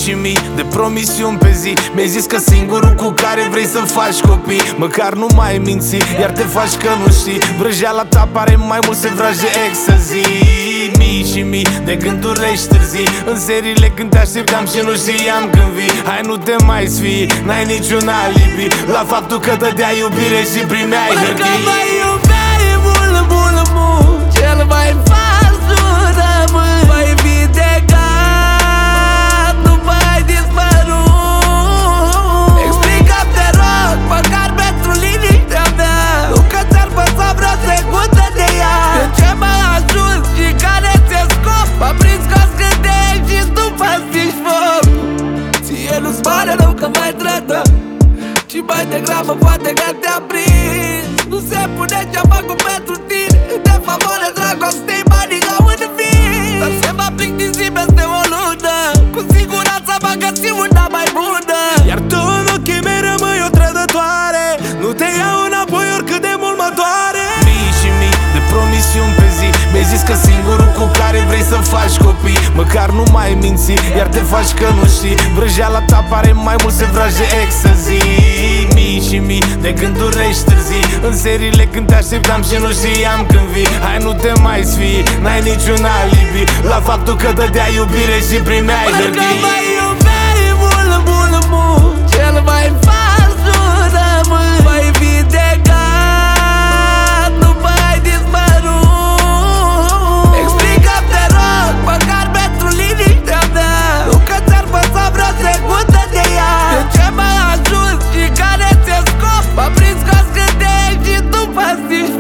și mii de promisiuni pe zi. Mi-ai zis că singurul cu care vrei să faci copii, măcar nu mai minți, iar te faci că nu știi. Vrăjeala ta pare mai mult se vrage ecstasy. Mii și mii de gânduri rești târzii, în seriile când te așteptam și nu știam când vii. Hai, nu te mai sfii, n-ai niciun alibi la faptul că dădeai iubire și primeai hârtii. Parcă mă iubeai mult, mult, mult, cel mai fals jurământ. M-ai vindecat, nu m-ai dispărut. Explică-mi, te rog, măcar pentru liniștea mea, nu că ți-ar păsa vreo secundă de ea. De ce mă ajut și care ți-e scop? M-a prins că scântești și tu pastiși foc. Ție nu-ți pare rău că m-ai trădat, ci mai degrabă poate că te-am prins. Nu se pune ce-am făcut pentru tine, de favoare dragostei banii ca în vin. Dar se m-a plictisit peste o lună, cu siguranță m-a găsit una mai bună. Iar tu în ochii mei rămâi o trădătoare, nu te iau înapoi oricât de mult mă doare. Mii și mii de promisiuni pe zi, mi-ai zis că singurul cu care vrei să faci copii, măcar nu mai minți, iar te faci că nu știi. Vrăjeala ta pare mai mult se vrage ecstasy. Mii și mii de gânduri rești târzii, în seriile când te așteptam și nu știam când vii. Hai, nu te mai sfii, n-ai niciun alibi la faptul că dădeai iubire și primeai hârtii. Parcă mă iubeai mult, mult, mult, cel mai fals jurământ. M-ai vindecat, nu m-ai dispărut. Explică-mi, te rog, măcar pentru liniștea mea, nu că ți-ar păsa vreo secundă de ea. De ce mă ajut și care ți-e scop? M-a prins că scântești și tu pastiși